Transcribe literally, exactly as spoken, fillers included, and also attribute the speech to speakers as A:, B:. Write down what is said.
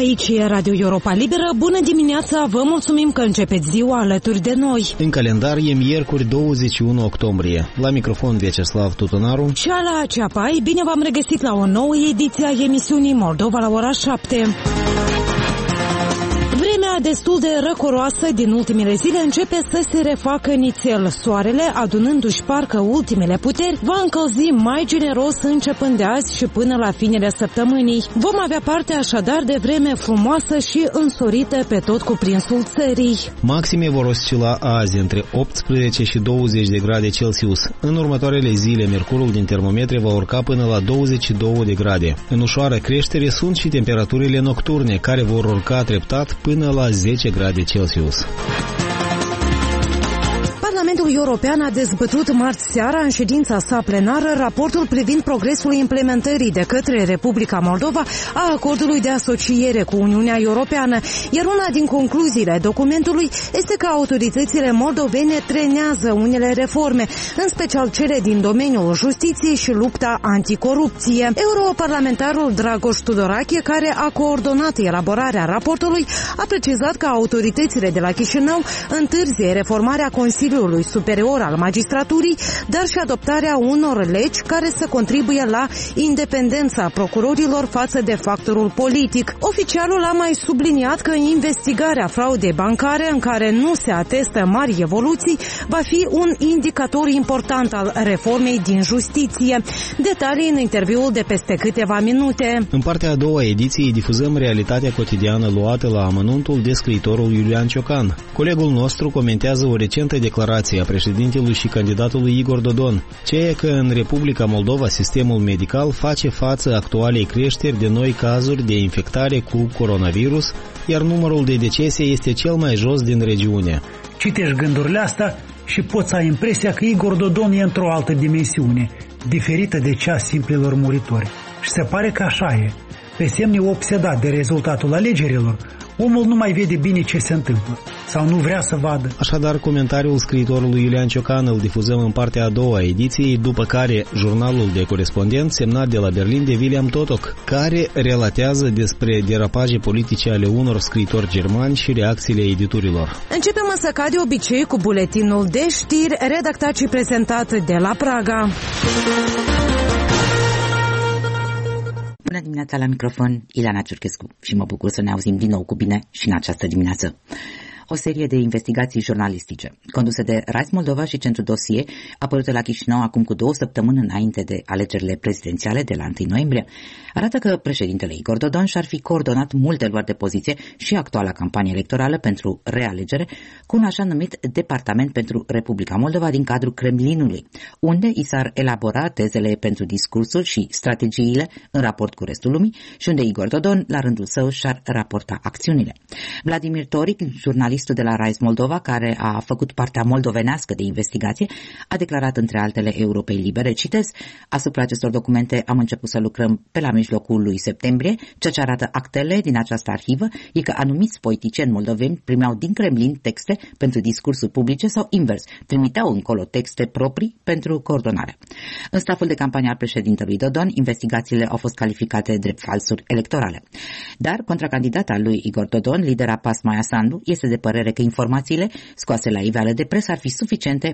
A: Aici e Radio Europa Liberă. Bună dimineața, vă mulțumim că începeți ziua alături de noi.
B: În calendar e miercuri douăzeci și unu octombrie. La microfon Vyacheslav Tutunaru
A: și Ala Ceapai. Bine v-am regăsit la o nouă ediție a emisiunii Moldova la ora șapte. Vremea destul de răcoroasă din ultimele zile începe să se refacă nițel. Soarele, adunându-și parcă ultimele puteri, va încălzi mai generos începând de azi și până la finele săptămânii. Vom avea parte așadar de vreme frumoasă și însorită pe tot cuprinsul țării.
B: Maxime vor oscila azi între optsprezece și douăzeci de grade Celsius. În următoarele zile, mercurul din termometre va urca până la douăzeci și două de grade. În ușoară creștere sunt și temperaturile nocturne, care vor urca treptat până la zece grade Celsius.
A: Parlamentul European a dezbătut marți seara în ședința sa plenară raportul privind progresul implementării de către Republica Moldova a acordului de asociere cu Uniunea Europeană, iar una din concluziile documentului este că autoritățile moldovene trenează unele reforme, în special cele din domeniul justiției și lupta anticorupție. Europarlamentarul Dragoș Tudorache, care a coordonat elaborarea raportului, a precizat că autoritățile de la Chișinău întârzie reformarea Consiliului Superior al Magistraturii, dar și adoptarea unor legi care să contribuie la independența procurorilor față de factorul politic. Oficialul a mai subliniat că investigarea fraudei bancare, în care nu se atestă mari evoluții, va fi un indicator important al reformei din justiție. Detalii în interviul de peste câteva minute.
B: În partea a doua ediției difuzăm realitatea cotidiană luată la amănuntul de scriitorul Iulian Ciocan. Colegul nostru comentează o recentă declarație a președintelui și candidatului Igor Dodon, ceea că în Republica Moldova sistemul medical face față actualei creșteri de noi cazuri de infectare cu coronavirus, iar numărul de decese este cel mai jos din regiune.
C: Citești gândurile astea și poți să ai impresia că Igor Dodon e într-o altă dimensiune, diferită de cea a simplilor muritori. Și se pare că așa e. Pe semne obsedat de rezultatul alegerilor, omul nu mai vede bine ce se întâmplă sau nu vrea să vadă.
B: Așadar, comentariul scriitorului Iulian Ciocan îl difuzăm în partea a doua ediției, după care jurnalul de corespondent semnat de la Berlin de William Totok, care relatează despre derapaje politice ale unor scriitori germani și reacțiile editurilor.
A: Începem însă ca de obicei cu buletinul de știri redactat și prezentat de la Praga.
D: Bună dimineața, la microfon Ileana Ciurchescu și mă bucur să ne auzim din nou cu bine și în această dimineață. O serie de investigații jurnalistice conduse de Rise Moldova și Centru Dosie, apărute la Chișinău acum cu două săptămâni înainte de alegerile prezidențiale de la întâi noiembrie, arată că președintele Igor Dodon și-ar fi coordonat multe luări de poziție și actuala campanie electorală pentru realegere cu un așa numit Departament pentru Republica Moldova din cadrul Kremlinului, unde i s-ar elabora tezele pentru discursul și strategiile în raport cu restul lumii și unde Igor Dodon, la rândul său, și-ar raporta acțiunile. Vladimir Toric, jurnalistul de la Rise Moldova, care a făcut partea moldovenească de investigație, a declarat între altele Europei Libere, citez: asupra acestor documente am început să lucrăm pe la mijlocul lui septembrie. Ceea ce arată actele din această arhivă e că anumiți politicieni moldoveni primeau din Kremlin texte pentru discursuri publice sau invers, trimiteau încolo texte proprii pentru coordonare. În staful de campanie al președintelui Dodon, investigațiile au fost calificate drept falsuri electorale. Dar contracandidata lui Igor Dodon, lidera P A S Maia Sandu, este de părere că informațiile scoase la iveală de presă ar fi suficiente